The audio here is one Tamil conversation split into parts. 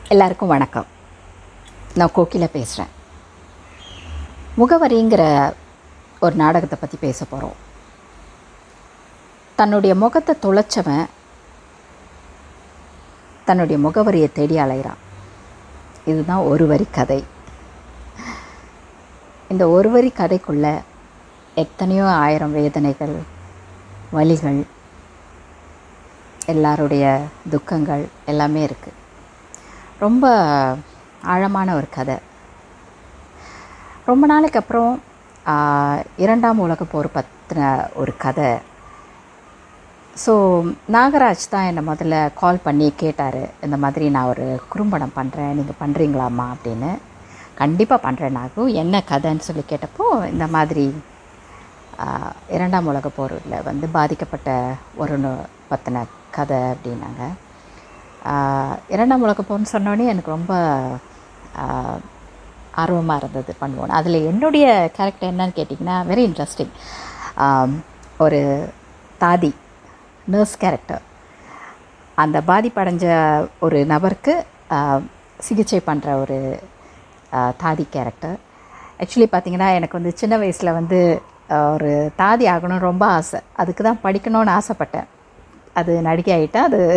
எல்லாருக்கும் வணக்கம். நான் கோகிலா பேசுகிறேன். முகவரிங்கிற ஒரு நாடகத்தை பற்றி பேச போகிறோம். தன்னுடைய முகத்தை தொலைச்சவன் தன்னுடைய முகவரியை தேடி அலைகிறான். இதுதான் ஒரு வரி கதை. இந்த ஒரு வரி கதைக்குள்ள எத்தனையோ ஆயிரம் வேதனைகள், வலிகள், எல்லாருடைய துக்கங்கள் எல்லாமே இருக்குது. ரொம்ப ஆழமான ஒரு கதை. ரொம்ப நாளைக்கு அப்புறம் இரண்டாம் உலகப் போர் பற்றின ஒரு கதை. ஸோ நாகராஜ் தான் என்னை முதல்ல கால் பண்ணி கேட்டார், இந்த மாதிரி நான் ஒரு குறும்படம் பண்ணுறேன், நீங்கள் பண்ணுறீங்களாம்மா அப்படின்னு. கண்டிப்பாக பண்ணுறேன் நாகு, என்ன கதைன்னு சொல்லி கேட்டப்போ, இந்த மாதிரி இரண்டாம் உலகப் போரில் பாதிக்கப்பட்ட ஒரு பற்றின கதை அப்படின்னாங்க. இரண்டாம் உலகப் போர்னு சொன்னோடனே எனக்கு ரொம்ப ஆர்வமாக இருந்தது பண்ணுவோம். அதில் என்னுடைய கேரக்டர் என்னன்னு கேட்டிங்கன்னா, வெரி இன்ட்ரெஸ்டிங். ஒரு தாதி நர்ஸ் கேரக்டர். அந்த பாதிப்படைஞ்ச ஒரு நபருக்கு சிகிச்சை பண்ணுற ஒரு தாதி கேரக்டர். ஆக்சுவலி பார்த்திங்கன்னா, எனக்கு சின்ன வயசில் ஒரு தாதி ஆகணும்னு ரொம்ப ஆசை. அதுக்கு தான் படிக்கணும்னு ஆசைப்பட்டேன். அது நடிகை ஆகிட்டேன். அது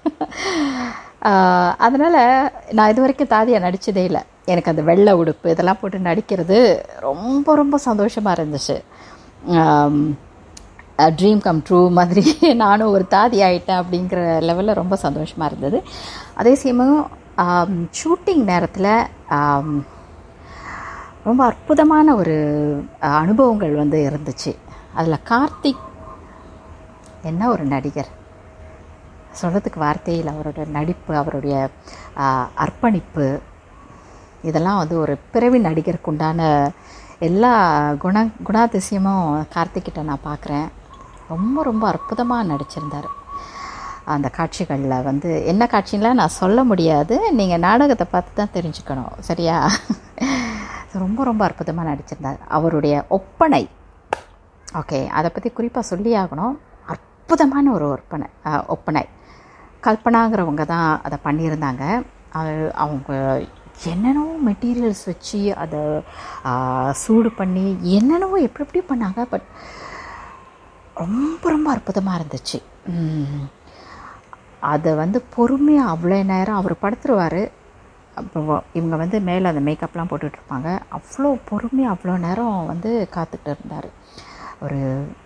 அதனால் நான் இது வரைக்கும் தாதியாக நடித்ததே இல்லை. எனக்கு அந்த வெள்ளை உடுப்பு இதெல்லாம் போட்டு நடிக்கிறது ரொம்ப ரொம்ப சந்தோஷமாக இருந்துச்சு. ட்ரீம் கம் ட்ரூ மாதிரி நானும் ஒரு தாதி ஆகிட்டேன் அப்படிங்கிற லெவலில் ரொம்ப சந்தோஷமாக இருந்தது. அதே சமயம் ஷூட்டிங் நேரத்தில் ரொம்ப அற்புதமான ஒரு அனுபவங்கள் இருந்துச்சு. அதில் கார்த்திக் என்ன ஒரு நடிகர், சொல்கிறதுக்கு வார்த்தையில். அவரோட நடிப்பு, அவருடைய அர்ப்பணிப்பு, இதெல்லாம் ஒரு பிறவி நடிகருக்கு உண்டான எல்லா குணாதிசயமும் கார்த்திக்கிட்ட நான் பார்க்குறேன். ரொம்ப ரொம்ப அற்புதமாக நடிச்சிருந்தார். அந்த காட்சிகளில் என்ன காட்சின்லாம் நான் சொல்ல முடியாது, நீங்கள் நாடகத்தை பார்த்து தான் தெரிஞ்சுக்கணும், சரியா? ரொம்ப ரொம்ப அற்புதமாக நடிச்சிருந்தார். அவருடைய ஒப்பனை, ஓகே, அதை பற்றி குறிப்பாக சொல்லி ஆகணும். அற்புதமான ஒரு ஒப்பனை. கல்பனாங்கிறவங்க தான் அதை பண்ணியிருந்தாங்க. அவங்க என்னென்னவோ மெட்டீரியல்ஸ் வச்சு அதை சூடு பண்ணி என்னென்னவோ எப்படி பண்ணாங்க. பட் ரொம்ப ரொம்ப அற்புதமாக இருந்துச்சு. அதை பொறுமையாக அவ்வளோ நேரம் அவர் படுத்துருவார். அப்புறம் இவங்க மேலே அந்த மேக்கப்லாம் போட்டுட்ருப்பாங்க. அவ்வளோ பொறுமையாக அவ்வளோ நேரம் காத்துட்டு இருந்தார். ஒரு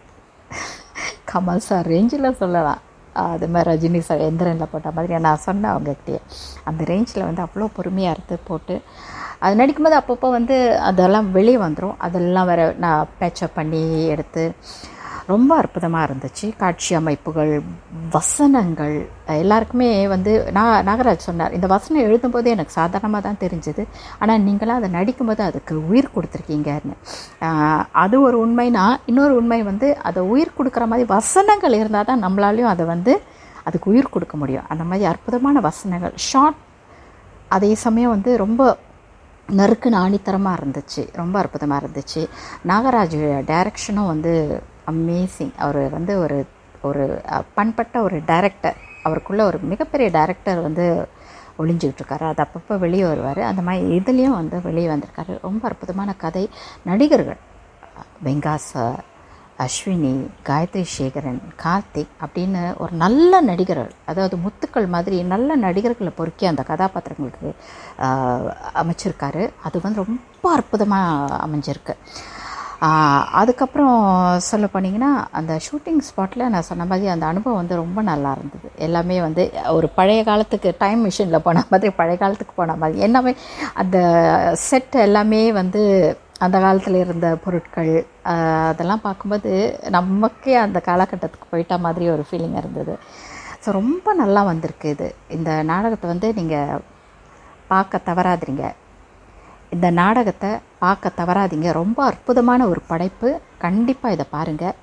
கமல் சார் ரேஞ்சில் சொல்லலாம். அது மாதிரி ரஜினி சார் எந்திரனில் போட்ட மாதிரி நான் சொன்னேன் அவங்ககிட்டயே. அந்த ரேஞ்சில் அவ்வளோ பொறுமையாக அறுத்து போட்டு அது நடிக்கும்போது அப்பப்போ அதெல்லாம் வெளியே வந்துடும். அதெல்லாம் வேறு நான் பேச்சப் பண்ணி எடுத்து ரொம்ப அற்புதமாக இருந்துச்சு. காட்சி அமைப்புகள், வசனங்கள் எல்லாருக்குமே நாகராஜ் சொன்னார், இந்த வசனம் எழுதும்போது எனக்கு சாதாரணமாக தான் தெரிஞ்சுது, ஆனால் நீங்களாம் அதை நடிக்கும்போது அதுக்கு உயிர் கொடுத்துருக்கீங்கன்னு. அது ஒரு உண்மைனா, இன்னொரு உண்மை அதை உயிர் கொடுக்குற மாதிரி வசனங்கள் இருந்தால் தான் நம்மளாலையும் அதை அதுக்கு உயிர் கொடுக்க முடியும். அந்த மாதிரி அற்புதமான வசனங்கள், ஷார்ட், அதே சமயம் ரொம்ப நறுக்குன்னு ஆணித்தரமாக இருந்துச்சு. ரொம்ப அற்புதமாக இருந்துச்சு. நாகராஜ் டைரக்ஷனும் அமேசிங். அவர் ஒரு ஒரு பண்பட்ட ஒரு டைரக்டர். அவருக்குள்ளே ஒரு மிகப்பெரிய டைரக்டர் ஒளிஞ்சிக்கிட்டு இருக்காரு. அது அப்பப்போ வெளியே வருவார். அந்த மாதிரி இதுலேயும் வெளியே வந்திருக்காரு. ரொம்ப அற்புதமான கதை. நடிகர்கள் வெங்காஸ், அஸ்வினி, காயத்ரி சேகரன், கார்த்திக் அப்படின்னு ஒரு நல்ல நடிகர்கள், அதாவது முத்துக்கள் மாதிரி நல்ல நடிகர்களை பொறுக்கி அந்த கதாபாத்திரங்களுக்கு அமைச்சிருக்காரு. அது ரொம்ப அற்புதமாக அமைஞ்சிருக்கு. அதுக்கப்புறம் சொல்ல போனீங்கன்னா, அந்த ஷூட்டிங் ஸ்பாட்டில் நான் சொன்ன மாதிரி அந்த அனுபவம் ரொம்ப நல்லா இருந்தது. எல்லாமே ஒரு பழைய காலத்துக்கு டைம் மிஷினில் போன மாதிரி, பழைய காலத்துக்கு போன மாதிரி எல்லாமே. அந்த செட் எல்லாமே அந்த காலத்தில் இருந்த பொருட்கள், அதெல்லாம் பார்க்கும்போது நமக்கே அந்த காலகட்டத்துக்கு போயிட்ட மாதிரி ஒரு ஃபீலிங் இருந்தது. ஸோ ரொம்ப நல்லா வந்திருக்கு இது. இந்த நாடகத்தை நீங்கள் பார்க்க தவறாதீங்க. இந்த நாடகத்தை பார்க்க தவறாதீங்க. ரொம்ப அற்புதமான ஒரு படைப்பு. கண்டிப்பாக இதை பாருங்கள்.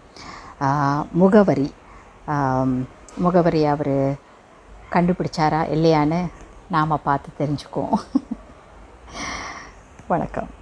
முகவரி அவர் கண்டுபிடிச்சாரா இல்லையான்னு நாம் பார்த்து தெரிஞ்சுக்குவோம். வணக்கம்.